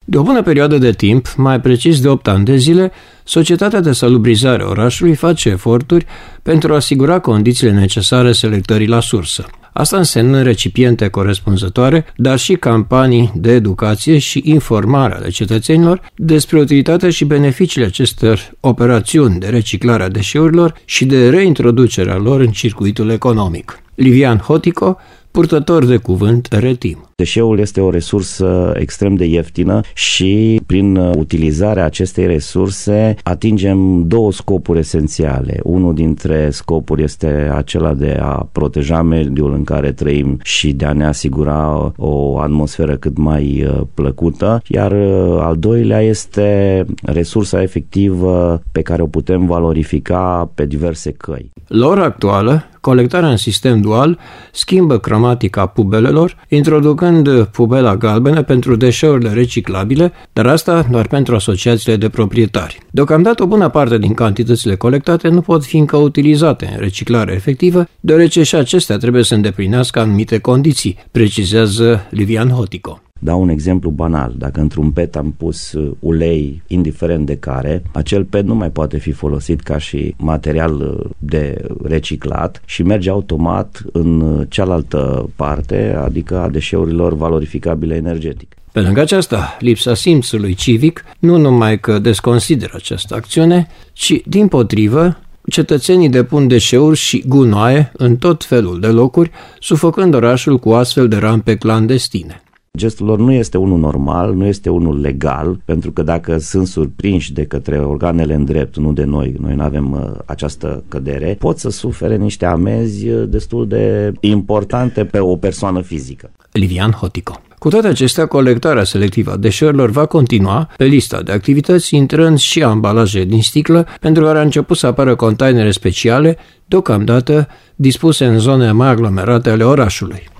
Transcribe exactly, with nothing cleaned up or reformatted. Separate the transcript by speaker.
Speaker 1: De o bună perioadă de timp, mai precis de opt ani de zile, Societatea de Salubrizare a orașului face eforturi pentru a asigura condițiile necesare selectării la sursă. Asta însemnând recipiente corespunzătoare, dar și campanii de educație și informare ale cetățenilor despre utilitatea și beneficiile acestor operațiuni de reciclare a deșeurilor și de reintroducerea lor în circuitul economic. Livian Hotico, purtător de cuvânt Retim.
Speaker 2: Deșeul este o resursă extrem de ieftină și prin utilizarea acestei resurse atingem două scopuri esențiale. Unul dintre scopuri este acela de a proteja mediul în care trăim și de a ne asigura o atmosferă cât mai plăcută, iar al doilea este resursa efectivă pe care o putem valorifica pe diverse căi.
Speaker 1: La ora actuală, colectarea în sistem dual schimbă cromatica pubelelor, introducând pubela galbenă pentru deșeurile reciclabile, dar asta doar pentru asociațiile de proprietari. Deocamdată o bună parte din cantitățile colectate nu pot fi încă utilizate în reciclare efectivă, deoarece și acestea trebuie să îndeplinească anumite condiții, precizează Livian Hotico.
Speaker 2: Dau un exemplu banal. Dacă într-un pet am pus ulei, indiferent de care, acel pet nu mai poate fi folosit ca și material de reciclat și merge automat în cealaltă parte, adică a deșeurilor valorificabile energetic.
Speaker 1: Pe lângă aceasta, lipsa simțului civic nu numai că desconsideră această acțiune, ci, dimpotrivă, cetățenii depun deșeuri și gunoaie în tot felul de locuri, sufocând orașul cu astfel de rampe clandestine.
Speaker 2: Gestul lor nu este unul normal, nu este unul legal, pentru că dacă sunt surprinși de către organele în drept, nu de noi, noi nu avem uh, această cădere, pot să sufere niște amenzi destul de importante pe o persoană fizică.
Speaker 1: Livian Hotico. Cu toate acestea, colectarea selectivă a deșeurilor va continua pe lista de activități, intrând și ambalaje din sticlă, pentru care a început să apară containere speciale, deocamdată dispuse în zone mai aglomerate ale orașului.